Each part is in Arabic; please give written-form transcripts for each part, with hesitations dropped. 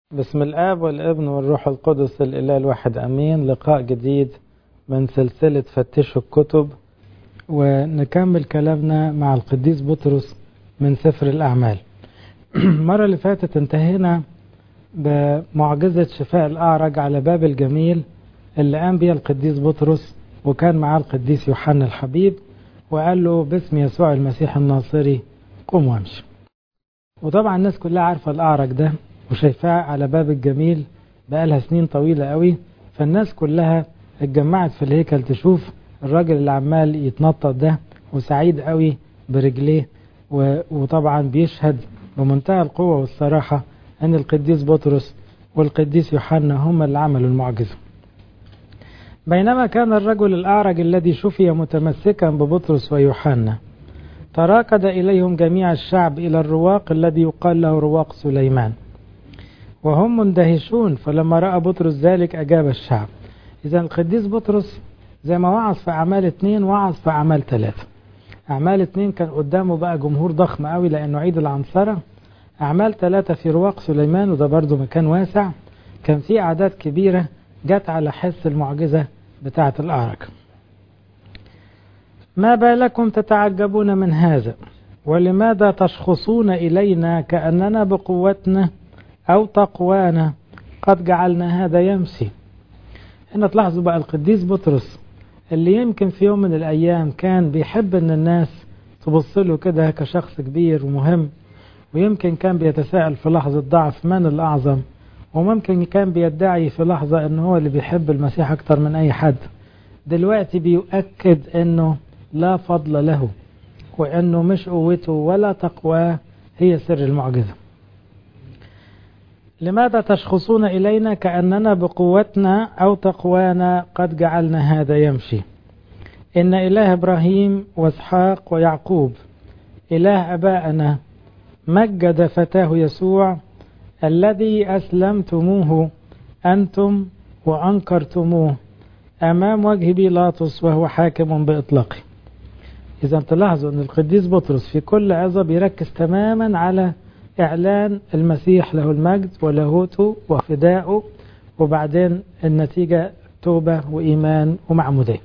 بسم الآب والابن والروح القدس الإله الواحد أمين. لقاء جديد من سلسلة فتشوا الكتب، ونكمل كلامنا مع القديس بطرس من سفر الأعمال. المرة اللي فاتت انتهينا بمعجزة شفاء الأعرج على باب الجميل اللي قام بيها القديس بطرس، وكان معاه القديس يوحنا الحبيب، وقال له باسم يسوع المسيح الناصري قم وامشي. وطبعا الناس كلها عارفة الأعرج ده وشايفاه على باب الجميل بقالها سنين طويلة قوي، فالناس كلها اتجمعت في الهيكل تشوف الراجل اللي عمال يتنطط ده وسعيد قوي برجليه، وطبعا بيشهد بمنتهى القوة والصراحة ان القديس بطرس والقديس يوحنا هم اللي عملوا المعجزة. بينما كان الرجل الأعرج الذي شفي متمسكا ببطرس ويوحنا، تراكد إليهم جميع الشعب إلى الرواق الذي يقال له رواق سليمان، وهم مندهشون. فلما رأى بطرس ذلك أجاب الشعب. إذا القديس بطرس زي ما وعظ في أعمال 2 وعظ في أعمال 3. أعمال 2 كان قدامه بقى جمهور ضخم قوي لأنه عيد العنصرة. أعمال 3 في رواق سليمان، وده برضو مكان واسع، كان فيه أعداد كبيرة جت على حس المعجزة بتاعة الأعرج. ما بالكم تتعجبون من هذا؟ ولماذا تشخصون إلينا كأننا بقوتنا أو تقوانا قد جعلنا هذا يمشي؟ هنا تلاحظوا بقى القديس بطرس اللي يمكن في يوم من الأيام كان بيحب أن الناس تبص له كده كشخص كبير ومهم، ويمكن كان بيتساءل في لحظة ضعف من الأعظم، وممكن كان بيدعي في لحظة أنه هو اللي بيحب المسيح أكتر من أي حد، دلوقتي بيؤكد أنه لا فضل له، وأنه مش قوته ولا تقواه هي سر المعجزة. لماذا تشخصون إلينا كأننا بقوتنا أو تقوانا قد جعلنا هذا يمشي؟ إن إله إبراهيم وإسحاق ويعقوب إله أبائنا مجد فتاه يسوع الذي أسلمتموه أنتم وأنكرتموه أمام وجه بيلاطس وهو حاكم بإطلاقه. إذا تلاحظوا أن القديس بطرس في كل عظة بيركز تماما على إعلان المسيح له المجد ولاهوته وفدائه، وبعدين النتيجة توبة وإيمان ومعمودية.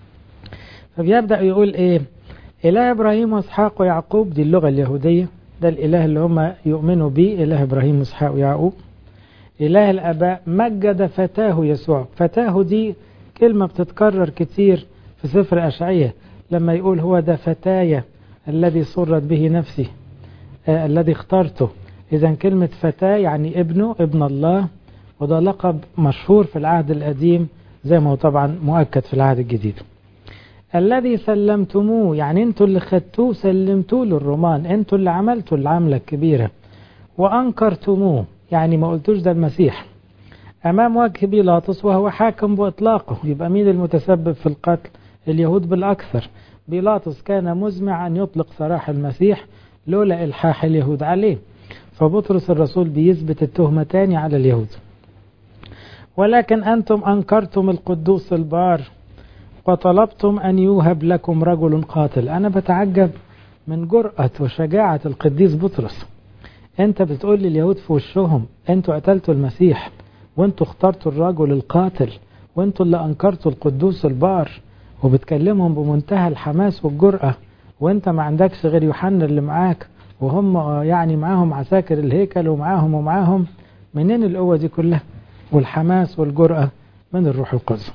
فبيبدأ يقول إيه؟ إله إبراهيم وإسحاق ويعقوب، دي اللغة اليهودية، ده الإله اللي هم يؤمنوا به، إله إبراهيم وإسحاق ويعقوب. إله الآباء مجد فتاه يسوع. فتاه دي كلمة بتتكرر كتير في سفر أشعية لما يقول هو ده فتايا الذي سرت به نفسي الذي اخترته. إذا كلمة فتاة يعني ابنه، ابن الله، وده لقب مشهور في العهد القديم زي ما هو طبعا مؤكد في العهد الجديد. الذي سلمتموه يعني انتوا اللي خدتوه سلمتوه للرومان، انتوا اللي عملتوا العملة الكبيرة. وأنكرتموه يعني ما قلتوش ده المسيح أمام وجه بيلاطس وهو حاكم بإطلاقه. يبقى مين المتسبب في القتل؟ اليهود بالأكثر. بيلاطس كان مزمع أن يطلق سراح المسيح لولا إلحاح اليهود عليه، فبطرس الرسول بيثبت التهمة تاني على اليهود. ولكن أنتم أنكرتم القدوس البار وطلبتم أن يوهب لكم رجل قاتل. أنا بتعجب من جرأة وشجاعة القديس بطرس. أنت بتقول لليهود في وشهم أنتوا قتلتوا المسيح، وأنتوا اخترتوا الرجل القاتل، وأنتوا اللي أنكرتوا القدوس البار، وبتكلمهم بمنتهى الحماس والجرأة، وأنت ما عندكش غير يوحنا اللي معاك، وهم يعني معاهم عساكر الهيكل ومعاهم. منين القوة دي كلها والحماس والجرأة؟ من الروح القدس.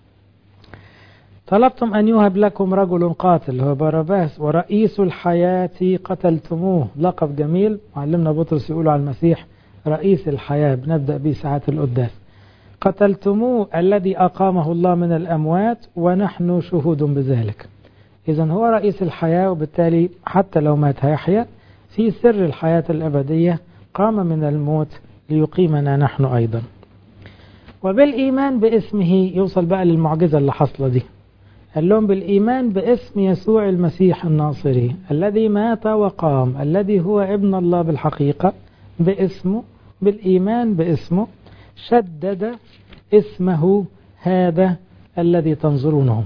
طلبتم أن يوهب لكم رجل قاتل هو باراباس، ورئيس الحياة قتلتموه. لقب جميل، معلمنا بطرس يقولوا على المسيح رئيس الحياة، بنبدأ به ساعات القداس. قتلتموه الذي أقامه الله من الأموات ونحن شهود بذلك. إذا هو رئيس الحياة، وبالتالي حتى لو مات هيحيا. في سر الحياة الأبدية قام من الموت ليقيمنا نحن أيضا. وبالإيمان باسمه، يوصل بقى للمعجزة اللي حصل دي. قال لهم بالإيمان باسم يسوع المسيح الناصري الذي مات وقام، الذي هو ابن الله بالحقيقة، باسمه، بالإيمان باسمه شدد اسمه هذا الذي تنظرونه.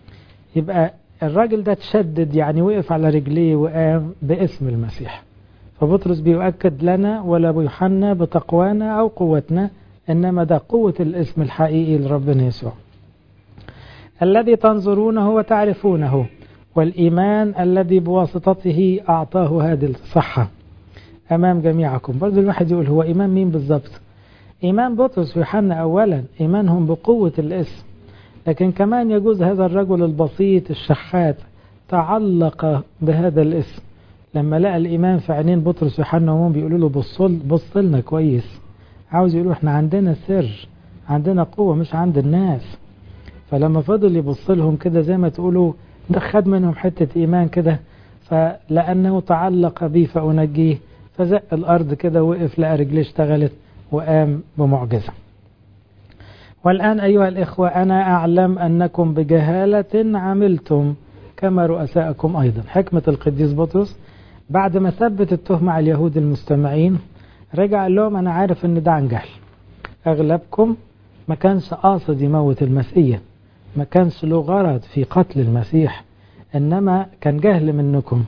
يبقى الراجل ده تشدد يعني وقف على رجليه وقام باسم المسيح. فبطرس بيؤكد لنا ولا بيوحنا بتقوانا أو قوتنا، إنما ده قوة الاسم الحقيقي لربنا يسوع الذي تنظرونه وتعرفونه، والإيمان الذي بواسطته أعطاه هذه الصحة أمام جميعكم. برضو الواحد يقول هو إيمان مين بالضبط؟ إيمان بطرس ويوحنا أولا إيمانهم بقوة الاسم، لكن كمان يجوز هذا الرجل البسيط الشحات تعلق بهذا الاسم لما لقى الإيمان في عينين بطرس ويوحنا وهم بيقولوا له بص لنا كويس، عاوز يقولوا احنا عندنا سر، عندنا قوة مش عند الناس. فلما فضل يبص لهم كده زي ما تقولوا ده خد منهم حتة إيمان كده، فلأنه تعلق بي فأنجيه، فزق الأرض كده وقف لقى رجليه اشتغلت وقام بمعجزة. والآن أيها الإخوة أنا أعلم أنكم بجهالة عملتم كما رؤساءكم أيضا. حكمة القديس بطرس بعد ما ثبت التهمة على اليهود المستمعين رجع قال لهم أنا عارف أن ده عن جهل، أغلبكم ما كانش قاصد يموت المسيح، ما كانش له غرض في قتل المسيح، إنما كان جهل منكم.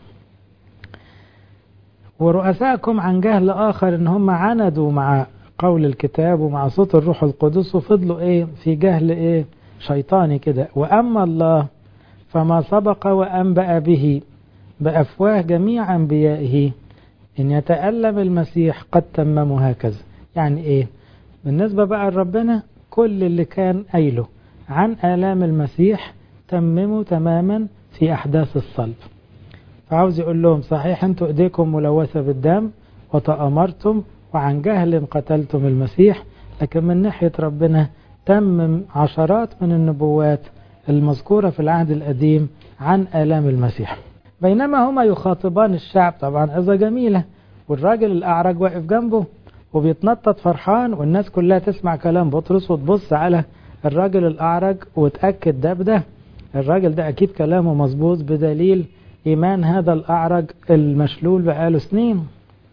ورؤساءكم عن جهل آخر إن هم عندوا مع قول الكتاب ومع صوت الروح القدس وفضلوا في جهل شيطاني كده. وأما الله فما سبق وأنبأ به بأفواه جميع أنبيائه إن يتألم المسيح قد تمموا هكذا. يعني بالنسبة بقى لربنا كل اللي كان قايله عن آلام المسيح تمموا تماما في أحداث الصلب. فعاوز يقول لهم صحيح أنتوا إيديكم ملوثة بالدم وتأمرتم وعن جهل قتلتم المسيح، لكن من ناحية ربنا تمم عشرات من النبوات المذكورة في العهد القديم عن آلام المسيح. بينما هما يخاطبان الشعب، طبعا إذا جميلة، والراجل الأعرج واقف جنبه وبيتنطط فرحان، والناس كلها تسمع كلام بطرس وتبص على الراجل الأعرج وتأكد ده بده، الراجل ده أكيد كلامه مظبوط بدليل إيمان هذا الأعرج المشلول بقاله سنين.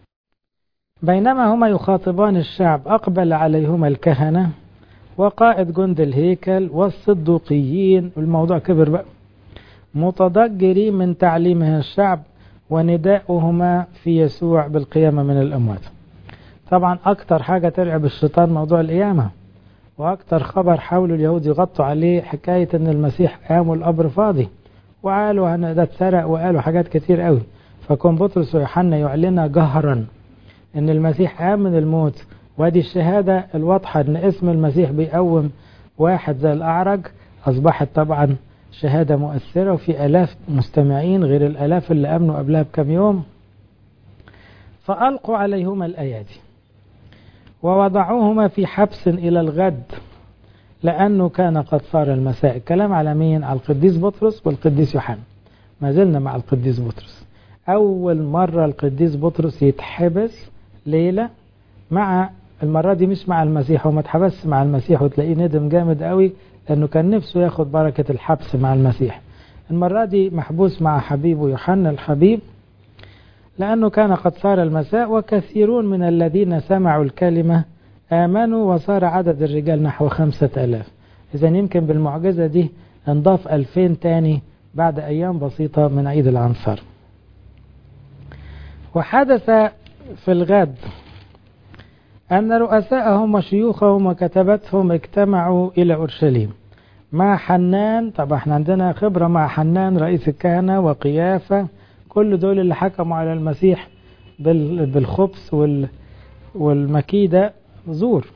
بينما هما يخاطبان الشعب أقبل عليهما الكهنة وقائد جند الهيكل والصدوقيين، الموضوع كبر بقى، متضجرين من تعليمها الشعب ونداؤهما في يسوع بالقيامة من الأموات. طبعا أكتر حاجة ترعب الشيطان موضوع القيامة، وأكتر خبر حاولوا اليهود يغطوا عليه حكاية أن المسيح قام والقبر فاضي، وقالوا أن ده اتسرق، وقالوا حاجات كتير قوي. فكون بطرس ويوحنا يعلن جهرا أن المسيح قام من الموت، وادي الشهادة الواضحة أن اسم المسيح بيقوم واحد زي الأعرج، أصبحت طبعا شهادة مؤثرة، وفي آلاف مستمعين غير الآلاف اللي أمنوا قبلها بكم يوم. فألقوا عليهما الأيادي ووضعوهما في حبس إلى الغد لأنه كان قد صار المساء. الكلام على مين؟ على القديس بطرس والقديس يوحنا. ما زلنا مع القديس بطرس. أول مرة القديس بطرس يتحبس ليلة، مع المرة دي مش مع المسيح، وما اتحبس مع المسيح وتلاقيه ندم جامد قوي لأنه كان نفسه ياخد بركة الحبس مع المسيح. المرة دي محبوس مع حبيبه يوحنا الحبيب لأنه كان قد صار المساء، وكثيرون من الذين سمعوا الكلمة آمنوا وصار عدد الرجال نحو 5000. إذن يمكن بالمعجزة دي انضاف 2000 تاني بعد أيام بسيطة من عيد العنصر. وحدث في الغد أن رؤساءهم وشيوخهم وكتبتهم اجتمعوا إلى أورشليم مع حنان. طبعا احنا عندنا خبرة مع حنان رئيس الكهنة وقيافة، كل دول اللي حكموا على المسيح بالخبث والمكيدة زور،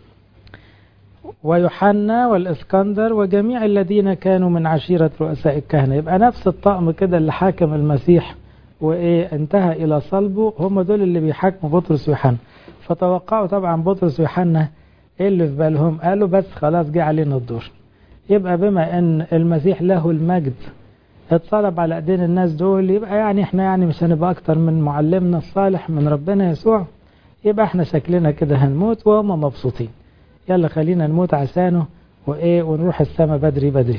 ويوحنا والإسكندر وجميع الذين كانوا من عشيرة رؤساء الكهنة. يبقى نفس الطقم كده اللي حاكم المسيح انتهى إلى صلبه، هم دول اللي بيحاكموا بطرس ويوحنا. فتوقعوا طبعا بطرس ويوحنا اللي في بالهم، قالوا بس خلاص جه علينا الدور، يبقى بما ان المسيح له المجد اتصلب على ايدين الناس دول، يبقى احنا مش هنبقى اكتر من معلمنا الصالح من ربنا يسوع، يبقى احنا شكلنا كده هنموت وهم مبسوطين، يلا خلينا نموت عشانه ونروح السماء بدري بدري.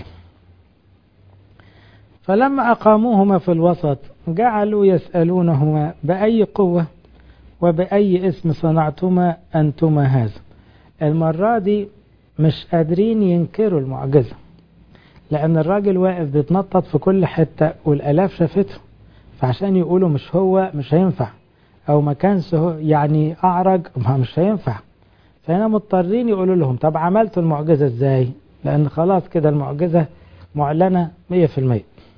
فلما أقاموهما في الوسط جعلوا يسألونهما بأي قوة وبأي اسم صنعتما أنتما هذا. المرة دي مش قادرين ينكروا المعجزة، لأن الراجل واقف بيتنطط في كل حتة والآلاف شافته، فعشان يقولوا مش هو مش هينفع. أو ما كانش يعني أعرج، مش هينفع. فهنا مضطرين يقولوا لهم طب عملتوا المعجزة إزاي؟ لأن خلاص كده المعجزة معلنة 100%.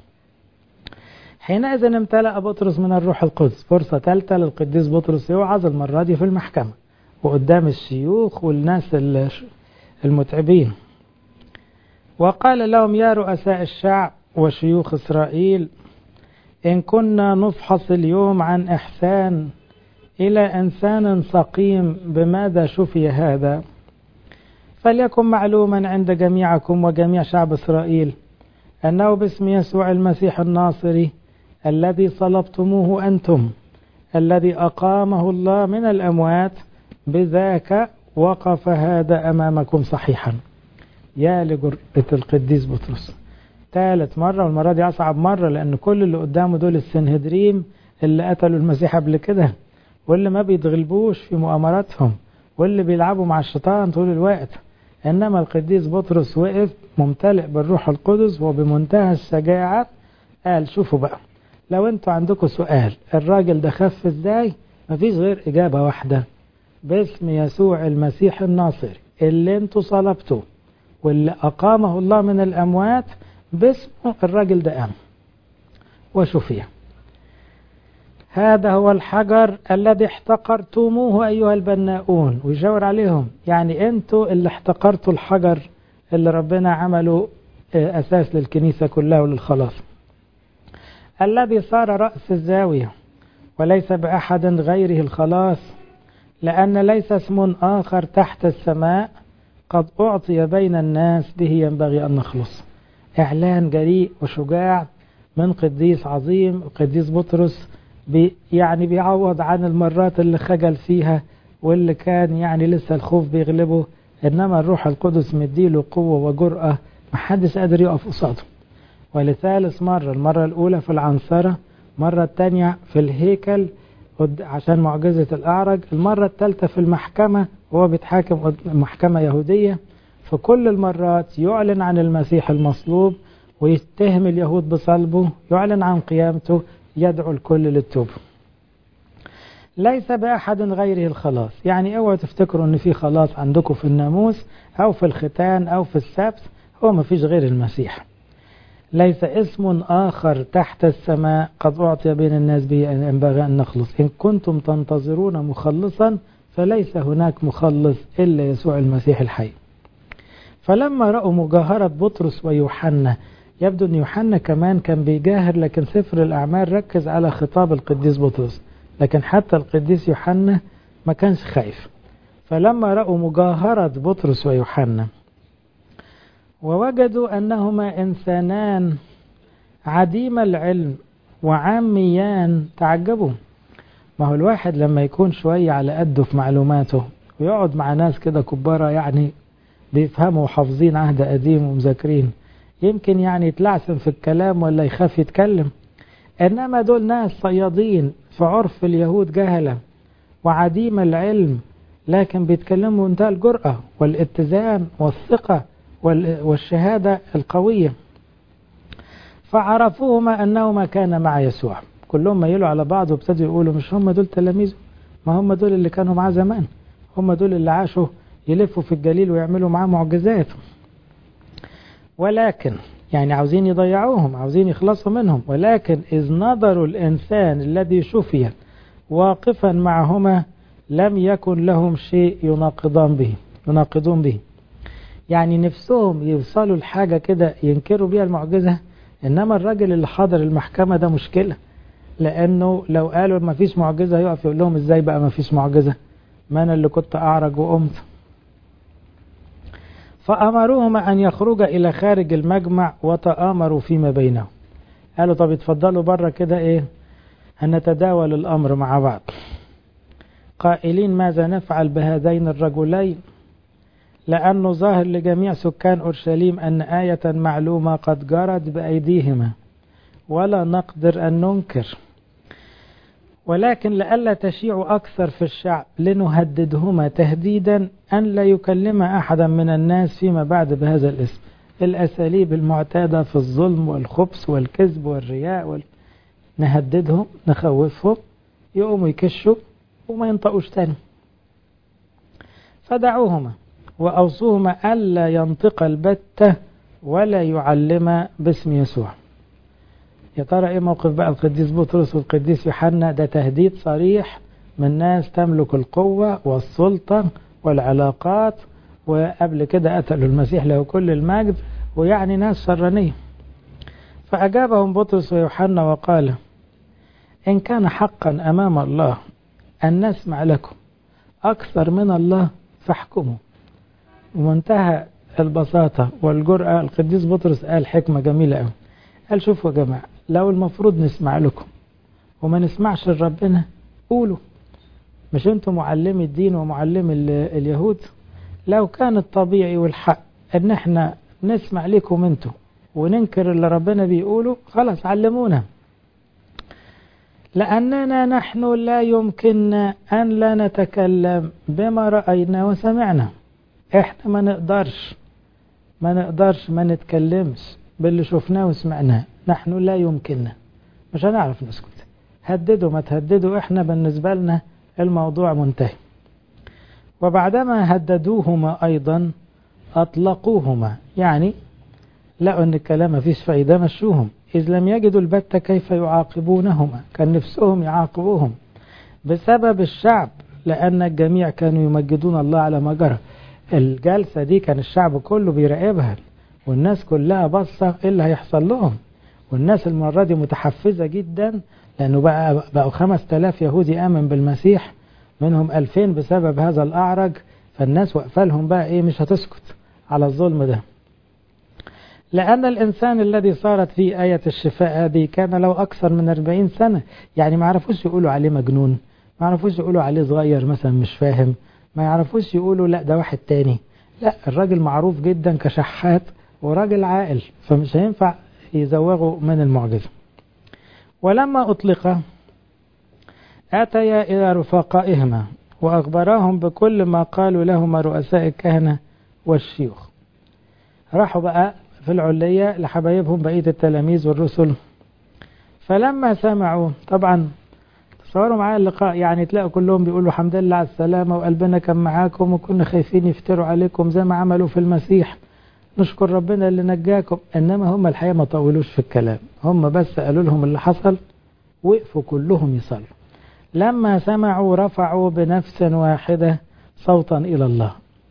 حينئذ امتلأ بطرس من الروح القدس. فرصة ثالثة للقديس بطرس يوعظ، المرة دي في المحكمة وقدام الشيوخ والناس المتعبين. وقال لهم يا رؤساء الشعب وشيوخ إسرائيل، إن كنا نفحص اليوم عن إحسان إلى إنسان سقيم بماذا شفي هذا، فليكن معلوما عند جميعكم وجميع شعب إسرائيل أنه باسم يسوع المسيح الناصري الذي صلبتموه أنتم، الذي أقامه الله من الأموات، بذاك وقف هذا أمامكم صحيحا. يا لجرأة القديس بطرس، ثالث مرة، والمرة دي أصعب مرة، لأن كل اللي قدامه دول السنهدريم اللي قتلوا المسيح قبل كده، واللي ما بيتغلبوش في مؤامراتهم، واللي بيلعبوا مع الشيطان طول الوقت. إنما القديس بطرس وقف ممتلئ بالروح القدس وبمنتهى الشجاعة قال شوفوا بقى، لو انتوا عندكم سؤال الراجل ده خف ازاي، مفيش غير إجابة واحدة، باسم يسوع المسيح الناصري اللي انتوا صلبتوه واللي أقامه الله من الأموات، باسمه الراجل ده قام وشفي. هذا هو الحجر الذي احتقرتموه أيها البناؤون. ويشاور عليهم، يعني انتوا اللي احتقرتوا الحجر اللي ربنا عمله أساس للكنيسة كلها وللخلاص، الذي صار رأس الزاوية، وليس بأحد غيره الخلاص، لأن ليس اسم آخر تحت السماء قد أعطي بين الناس به ينبغي أن نخلص. إعلان جريء وشجاع من قديس عظيم القديس بطرس، يعني بيعوض عن المرات اللي خجل فيها واللي كان يعني لسه الخوف بيغلبه، إنما الروح القدس مديله قوة وجرأة محدش قادر يقف قصاده. ولثالث مرة، المرة الأولى في العنصرة، مرة الثانية في الهيكل عشان معجزة الأعرج، المرة الثالثة في المحكمة وهو بيتحاكم محكمة يهودية. في كل المرات يعلن عن المسيح المصلوب ويتهم اليهود بصلبه، يعلن عن قيامته، يدعو الكل للتوبة. ليس بأحد غيره الخلاص، يعني اوعوا تفتكروا ان في خلاص عندكم في الناموس او في الختان او في السبت، هو ما فيش غير المسيح. ليس اسم آخر تحت السماء قد أعطي بين الناس به أن ينبغي أن نخلص. إن كنتم تنتظرون مخلصا فليس هناك مخلص إلا يسوع المسيح الحي. فلما رأوا مجاهرة بطرس ويوحنا، يبدو أن يوحنا كمان كان بيجاهر، لكن سفر الأعمال ركز على خطاب القديس بطرس، لكن حتى القديس يوحنا ما كانش خايف. فلما رأوا مجاهرة بطرس ويوحنا ووجدوا أنهما إنسانان عديم العلم وعاميان تعجبوا. ما هو الواحد لما يكون شوية على قده في معلوماته ويقعد مع ناس كده كبارة يعني بيفهموا وحافظين عهد قديم ومذاكرين، يمكن يعني يتلعثم في الكلام ولا يخاف يتكلم. إنما دول ناس صيادين في عرف اليهود، جهلة وعديم العلم، لكن بيتكلموا منتهى الجرأة والاتزان والثقة والشهادة القوية. فعرفوهما أنهما كان مع يسوع. كلهم ميلوا على بعض وابتدوا يقولوا مش هم دول تلاميذه، ما هم دول اللي كانوا معاه زمان، هم دول اللي عاشوا يلفوا في الجليل ويعملوا معاه معجزات. ولكن يعني عاوزين يضيعوهم، عاوزين يخلصوا منهم. ولكن إذ نظروا الإنسان الذي شفي واقفا معهما لم يكن لهم شيء يناقضون به. يعني نفسهم يوصلوا لحاجة كده ينكروا بيها المعجزة، إنما الراجل اللي حاضر المحكمة ده مشكلة، لأنه لو قالوا ما فيش معجزة يقف يقول لهم إزاي بقى ما فيش معجزة، ما أنا اللي كنت أعرج وقمت. فأمروهما أن يخرج إلى خارج المجمع وتآمروا فيما بينهم. قالوا طب اتفضلوا بره كده، إيه هنتداول الأمر مع بعض، قائلين ماذا نفعل بهذين الرجلين، لأنه ظاهر لجميع سكان أورشليم أن آية معلومة قد جرت بأيديهما ولا نقدر أن ننكر، ولكن لئلا تشيع أكثر في الشعب لنهددهما تهديدا أن لا يكلم أحدا من الناس فيما بعد بهذا الاسم. الأساليب المعتادة في الظلم والخبث والكذب والرياء نهددهم نخوفهم يقوموا يكشوا وما ينطقوش تاني. فدعوهما وأوصوهما ألا ينطق البتة ولا يعلم باسم يسوع. يا ترى ايه موقف بقى القديس بطرس والقديس يوحنا؟ ده تهديد صريح من ناس تملك القوة والسلطة والعلاقات، وقبل كده قتلوا المسيح له كل المجد، ويعني ناس شرانية. فأجابهم بطرس ويوحنا وقال: إن كان حقا أمام الله أن نسمع لكم أكثر من الله فاحكموا. ومنتهى البساطة والجرأة القديس بطرس قال حكمة جميلة قوي. قال: شوفوا يا جماعة، لو المفروض نسمع لكم وما نسمعش لربنا قولوا. مش انتم معلمي الدين ومعلمي اليهود؟ لو كان الطبيعي والحق ان احنا نسمع لكم انتم وننكر اللي ربنا بيقوله، خلاص علمونا. لأننا نحن لا يمكننا أن لا نتكلم بما رأينا وسمعنا. احنا ما نقدرش ما نتكلمش باللي شفناه وسمعناه. نحن لا يمكننا، مش هنعرف نسكت. هددوا ما تهددوا، احنا بالنسبة لنا الموضوع منتهي. وبعدما هددوهما أيضا أطلقوهما، يعني لقوا أن الكلام ما فيش فايدة مشوهم. إذ لم يجدوا البتة كيف يعاقبونهما، كان نفسهم يعاقبوهم بسبب الشعب، لأن الجميع كانوا يمجدون الله على ما جرى. الجلسة دي كان الشعب كله بيراقبها، والناس كلها بصة إيه اللي هيحصل لهم. والناس المرة دي متحفزة جدا، لأنه بقوا 5000 يهودي آمن بالمسيح، منهم 2000 بسبب هذا الأعرج. فالناس وقفة لهم بقى إيه، مش هتسكت على الظلم ده. لأن الإنسان الذي صارت فيه آية الشفاء هذه كان له أكثر من 40 سنة. يعني ما يعرفوش يقولوا عليه مجنون، ما يعرفوش يقولوا عليه صغير مثلا مش فاهم، ما يعرفوش يقولوا لا ده واحد تاني. لا، الراجل معروف جدا كشحات وراجل عاقل، فمش هينفع يزوغوا من المعجزة. ولما أطلق أتيا إلى رفقائهما وأخبراهم بكل ما قالوا لهما رؤساء الكهنة والشيوخ. راحوا بقى في العلية لحبايبهم بقية التلاميذ والرسل. فلما سمعوا، طبعا تصوروا معايا اللقاء، يعني تلاقوا كلهم بيقولوا الحمد لله على السلامة، وقلبنا كان معاكم، وكنا خايفين يفتروا عليكم زي ما عملوا في المسيح، نشكر ربنا اللي نجاكم. إنما هم الحقيقة ما طولوش في الكلام، هم بس قالوا لهم اللي حصل، وقفوا كلهم يصلوا. لما سمعوا رفعوا بنفس واحدة صوتا إلى الله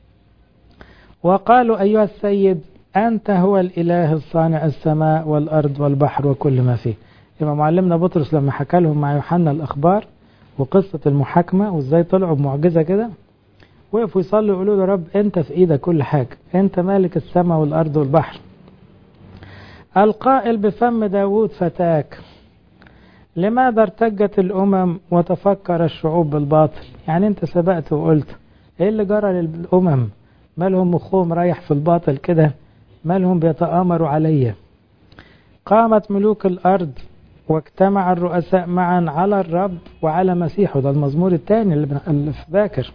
وقالوا: أيها السيد، أنت هو الإله الصانع السماء والأرض والبحر وكل ما فيه. يبقى معلمنا بطرس لما حكى لهم مع يوحنا الأخبار وقصة المحاكمة وإزاي طلعوا بمعجزة كده، وقفوا يصلوا يقولوا له: رب أنت في إيدك كل حاجة، أنت مالك السماء والأرض والبحر. القائل بفم داود فتاك، لماذا ارتجت الأمم وتفكر الشعوب بالباطل؟ يعني أنت سبقت وقلت إيه اللي جرى للأمم؟ مالهم مخهم رايح في الباطل كده؟ مالهم بيتآمروا عليا؟ قامت ملوك الأرض واجتمع الرؤساء معا على الرب وعلى مسيحه. ده المزمور الثاني اللي في باكر.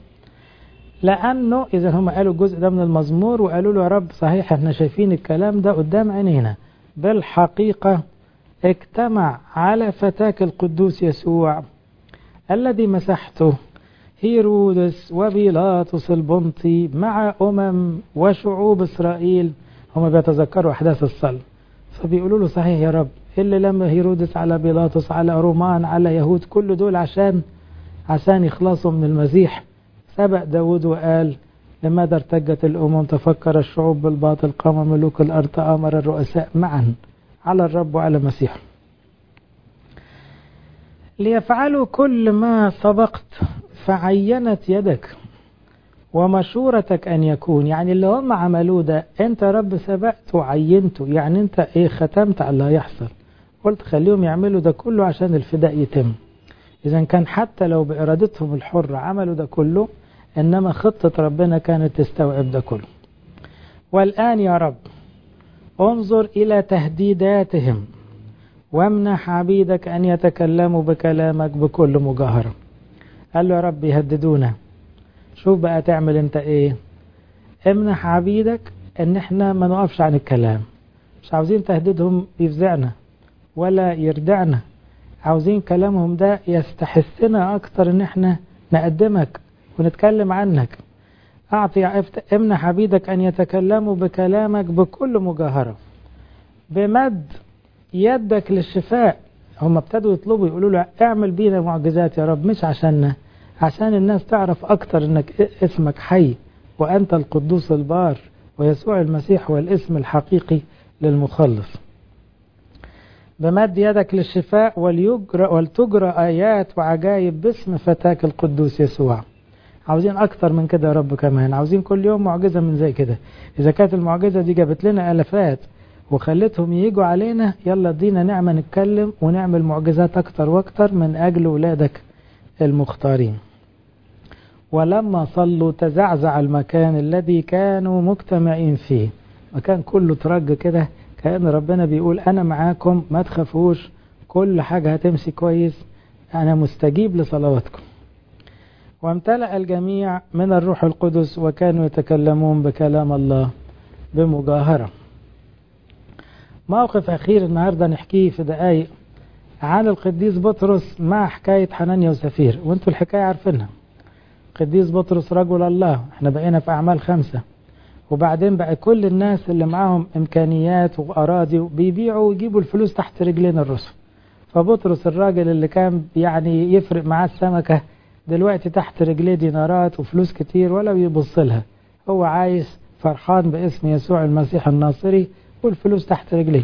لأنه إذا هم قالوا الجزء ده من المزمور وقالوا له: يا رب صحيح احنا شايفين الكلام ده قدام عينينا، بالحقيقة اجتمع على فتاك القدوس يسوع الذي مسحته هيرودس وبيلاطس البنطي مع وشعوب إسرائيل. هم بيتذكروا أحداث الصلب، فبيقولوا له: صحيح يا رب، اللي لما هيرودس على بيلاطس على رومان على يهود، كل دول عشان يخلصوا من المسيح. سبق داود وقال: لماذا ارتجت الأمم تفكر الشعوب بالباطل، قام ملوك الأرض تآمر الرؤساء معا على الرب وعلى مسيح ليفعلوا كل ما سبقت فعينت يدك ومشورتك أن يكون. يعني اللي هم عملوه ده أنت رب سبقت وعينته، يعني أنت ختمت على اللي هيحصل، قلت خليهم يعملوا ده كله عشان الفداء يتم. إذا كان حتى لو بإرادتهم الحرة عملوا ده كله، إنما خطة ربنا كانت تستوعب ده كله. والآن يا رب انظر إلى تهديداتهم وامنح عبيدك أن يتكلموا بكلامك بكل مجاهرة. قال له: يا رب يهددونا، شوف بقى تعمل انت ايه. امنح عبيدك ان احنا ما نقفش عن الكلام، مش عاوزين تهديدهم يفزعنا ولا يردعنا، عاوزين كلامهم ده يستحسنا أكتر إن احنا نقدمك ونتكلم عنك. امنح عبيدك أن يتكلموا بكلامك بكل مجاهرة، بمد يدك للشفاء. هم ابتدوا يطلبوا يقولوا له اعمل بينا معجزات يا رب، مش عشاننا، عشان الناس تعرف أكتر إنك اسمك حي وأنت القدوس البار، ويسوع المسيح هو الاسم الحقيقي للمخلص. بمد يدك للشفاء ولتجرى آيات وعجائب باسم فتاك القدوس يسوع. عاوزين أكتر من كده يا رب، كمان عاوزين كل يوم معجزة من زي كده. إذا كانت المعجزة دي جابت لنا ألفات وخلتهم ييجوا علينا، يلا ادينا نعمة نتكلم ونعمل معجزات أكتر وأكتر من أجل ولادك المختارين. ولما صلوا تزعزع المكان الذي كانوا مجتمعين فيه. مكان كله ترج كده، كأن ربنا بيقول أنا معاكم، ما تخافوش، كل حاجة هتمشي كويس، أنا مستجيب لصلواتكم. وامتلأ الجميع من الروح القدس وكانوا يتكلمون بكلام الله بمجاهرة. موقف أخير النهاردة نحكيه في دقايق عن القديس بطرس مع حكاية حنانيا وسفير، وانتوا الحكاية عارفينها. قديس بطرس رجل الله، احنا بقينا في أعمال 5، وبعدين بقى كل الناس اللي معاهم إمكانيات وأراضي بيبيعوا ويجيبوا الفلوس تحت رجلين الرسل. فبطرس الراجل اللي كان يعني يفرق معاه السمكة، دلوقتي تحت رجليه دينارات وفلوس كتير ولا بيبص لها، هو عايش فرحان باسم يسوع المسيح الناصري والفلوس تحت رجليه.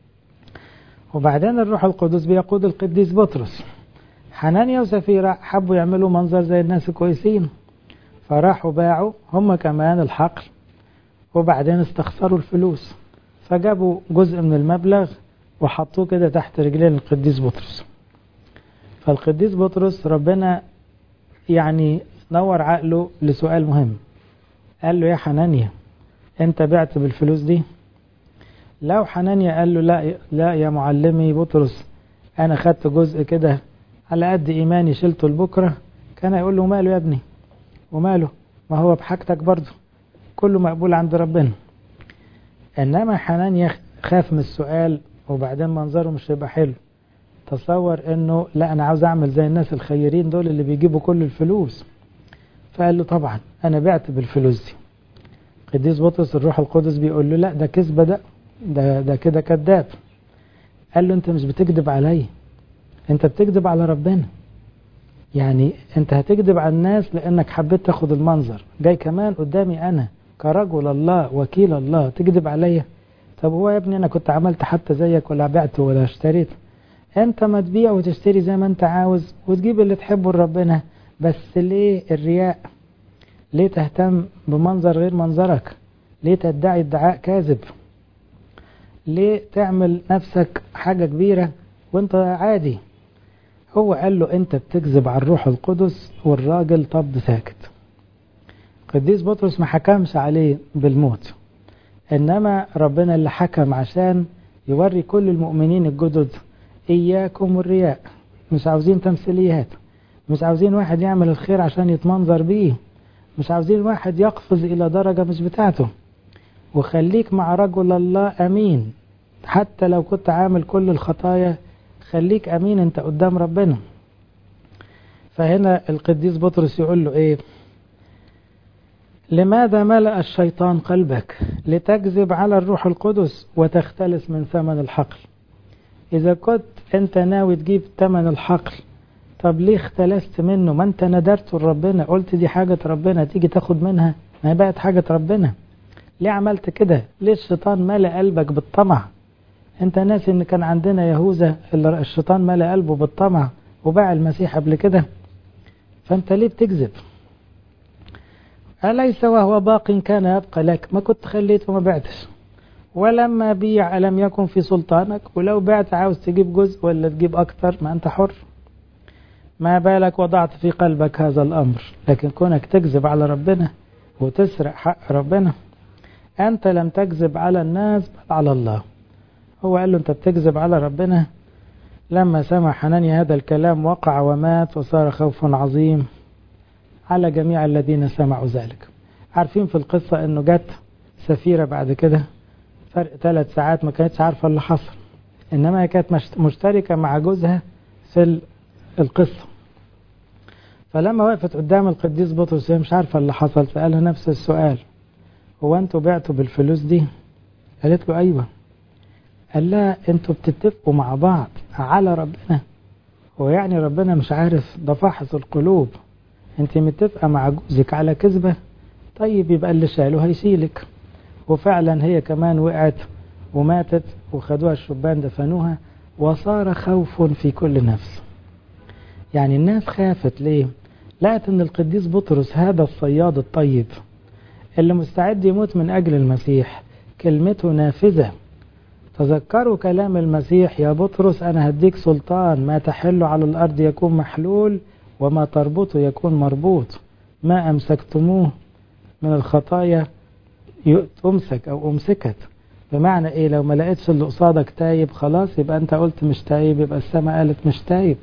وبعدين الروح القدس بيقود القديس بطرس. حنانيا وسفيرة حبوا يعملوا منظر زي الناس الكويسين، فراحوا باعوا هم كمان الحقل، وبعدين استخسروا الفلوس، فجابوا جزء من المبلغ وحطوه كده تحت رجلين القديس بطرس. فالقديس بطرس ربنا يعني نور عقله لسؤال مهم، قال له يا حنانيا انت بعت بالفلوس دي؟ لو حنانيا قال له لا يا معلمي بطرس، انا خدت جزء كده على قد ايماني شلته لبكره، كان يقول له ماله يا ابني وماله، ما هو بحاجتك برضه، كله مقبول عند ربنا. انما حنانيا خاف من السؤال، وبعدين منظره مش هيبقى حلو، تصور انه لا انا عاوز اعمل زي الناس الخيرين دول اللي بيجيبوا كل الفلوس. فقال له طبعا انا بعت بالفلوس دي. قديس بطرس الروح القدس بيقول له لا ده كذبه، ده كده كذاب. قال له انت مش بتكذب عليا، انت بتكذب على ربنا. يعني انت هتكذب على الناس لانك حبيت تاخد المنظر، جاي كمان قدامي انا كرجل الله وكيل الله تكذب عليا؟ طب هو يا ابني انا كنت عملت حتى زيك ولا بعت ولا اشتريت؟ انت ما تبيع وتشتري زي ما انت عاوز وتجيب اللي تحبه لربنا، بس ليه الرياء؟ ليه تهتم بمنظر غير منظرك؟ ليه تدعي ادعاء كاذب؟ ليه تعمل نفسك حاجة كبيرة وانت عادي؟ هو قال له انت بتكذب على الروح القدس، والراجل طب ساكت. قديس بطرس ما حكمش عليه بالموت، انما ربنا اللي حكم عشان يوري كل المؤمنين الجدد اياكم والرياء. مش عاوزين تمثيليات، مش عاوزين واحد يعمل الخير عشان يتمنظر بيه، مش عاوزين واحد يقفز الى درجة مش بتاعته. وخليك مع رجل الله امين، حتى لو كنت عامل كل الخطايا خليك امين انت قدام ربنا. فهنا القديس بطرس يقول له ايه؟ لماذا ملأ الشيطان قلبك لتكذب على الروح القدس وتختلس من ثمن الحقل؟ اذا كنت انت ناوي تجيب ثمن الحقل، طب ليه اختلست منه؟ ما انت ندرت لربنا، قلت دي حاجة ربنا تيجي تاخد منها، ما هي بقت حاجة ربنا. ليه عملت كده؟ ليه الشيطان ملأ قلبك بالطمع؟ انت ناسي ان كان عندنا يهوذا اللي الشيطان ملأ قلبه بالطمع وباع المسيح قبل كده؟ فانت ليه بتكذب؟ أليس وهو باق كان يبقى لك؟ ما كنت خليته وما بعتش، ولما بيع ألم يكن في سلطانك؟ ولو بعت عاوز تجيب جزء ولا تجيب أكتر، ما أنت حر. ما بالك وضعت في قلبك هذا الأمر؟ لكن كونك تكذب على ربنا وتسرق حق ربنا. أنت لم تكذب على الناس بل على الله. هو قال له أنت بتكذب على ربنا. لما سمع حنانيا هذا الكلام وقع ومات، وصار خوف عظيم على جميع الذين سمعوا ذلك. عارفين في القصة أنه جت سفيرة بعد كده فرق 3 ساعات ما كانتش عارفة اللي حصل، إنما هي كانت مشتركة مع جوزها في القصة. فلما وقفت قدام القديس بطرس هي مش عارفة اللي حصل، فقالها نفس السؤال: هو انتوا بعتوا بالفلوس دي؟ قالت له ايوه. قال لها انتوا بتتفقوا مع بعض على ربنا؟ هو يعني ربنا مش عارف؟ ده فاحص القلوب. انت متفقة مع جوزك على كذبة؟ طيب يبقى اللي شاله هيشيلك. وفعلا هي كمان وقعت وماتت، وخدوها الشبان دفنوها، وصار خوف في كل نفس. يعني الناس خافت ليه؟ لقت ان القديس بطرس هذا الصياد الطيب اللي مستعد يموت من اجل المسيح كلمته نافذة. تذكروا كلام المسيح: يا بطرس أنا هديك سلطان، ما تحل على الأرض يكون محلول، وما تربطه يكون مربوط، ما أمسكتموه من الخطايا تمسك أو أمسكت. بمعنى إيه؟ لو ما لقيتش اللي قصادك تايب خلاص يبقى أنت قلت مش تايب، يبقى السماء قالت مش تايب.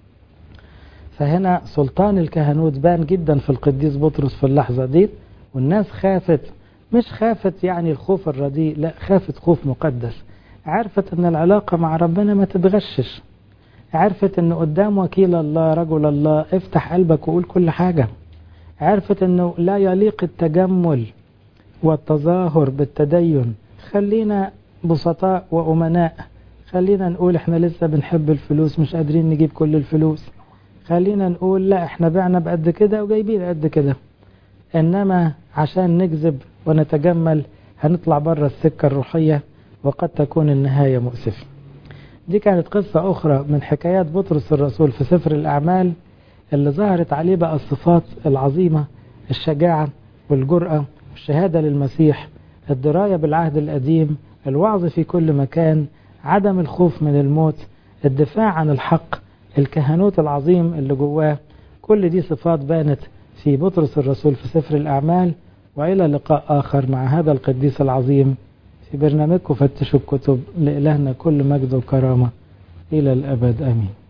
فهنا سلطان الكهنوت بان جدا في القديس بطرس في اللحظة دي، والناس خافت. مش خافت يعني الخوف الرديء، لا، خافت خوف مقدس. عرفت ان العلاقة مع ربنا ما تتغشش. عرفت ان قدام وكيل الله رجل الله افتح قلبك وقول كل حاجة. عرفت انه لا يليق التجمل والتظاهر بالتدين. خلينا بسطاء وأمناء. خلينا نقول احنا لسه بنحب الفلوس، مش قادرين نجيب كل الفلوس. خلينا نقول لا احنا بعنا بقد كده وجايبين قد كده. انما عشان نكذب ونتجمل هنطلع بره السكة الروحية، وقد تكون النهاية مؤسفة. دي كانت قصة أخرى من حكايات بطرس الرسول في سفر الأعمال، اللي ظهرت عليه بقى الصفات العظيمة: الشجاعة والجرأة والشهادة للمسيح، الدراية بالعهد القديم، الوعظ في كل مكان، عدم الخوف من الموت، الدفاع عن الحق، الكهنوت العظيم اللي جواه. كل دي صفات بانت في بطرس الرسول في سفر الأعمال. وإلى لقاء آخر مع هذا القديس العظيم في برنامجكم فتشوا الكتب. لإلهنا كل مجد وكرامة إلى الأبد، آمين.